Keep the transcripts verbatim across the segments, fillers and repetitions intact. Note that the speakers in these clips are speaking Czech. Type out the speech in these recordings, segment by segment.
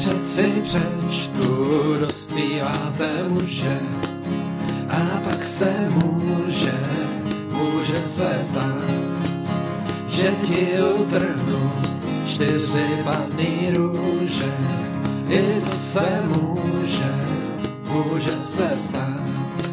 přeci přečtu, dospíváte muže, a pak se může, může se stát, že ti utrhnu čtyři panny růže. I to se může, může se stát.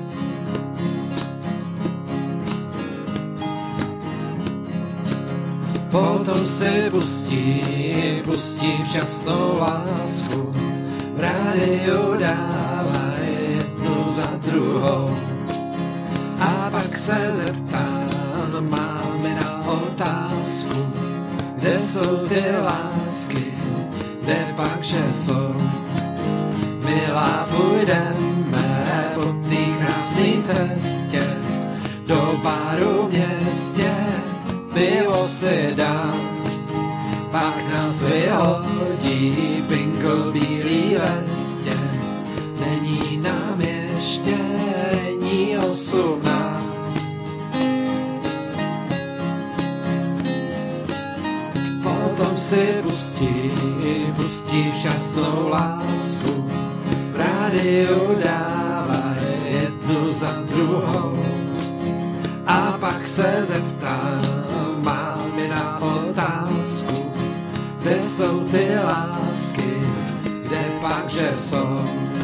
Potom si pustí, pustí včasnou lásku, v rádiu dávaj jednu za druhou. A pak se zeptám, máme na otázku, kde jsou ty lásky, kde pak že jsou. Milá, půjdeme po té krásné cestě, do baru v městě, pivo si dám, pak nás vyhodí pinko bílý vestě. Není nám ještě, není osmnáct. Potom si pustí, pustí včasnou lásku, v rádiu dávaj jednu za druhou. A pak se zeptám, mám je na otázku, kde jsou ty lásky, kde pak že jsou.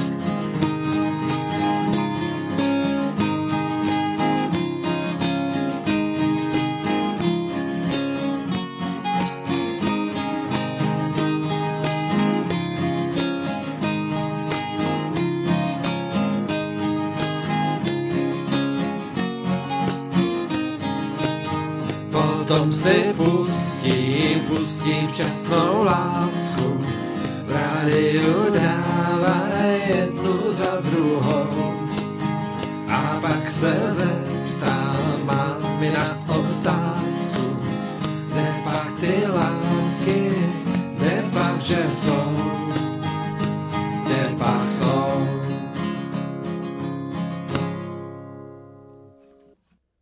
Potom si pustí, pustí včasnou lásku, v rádiu dávaj jednu za druhou. A pak se zeptám, mám mi na otázku, kde pak ty lásky,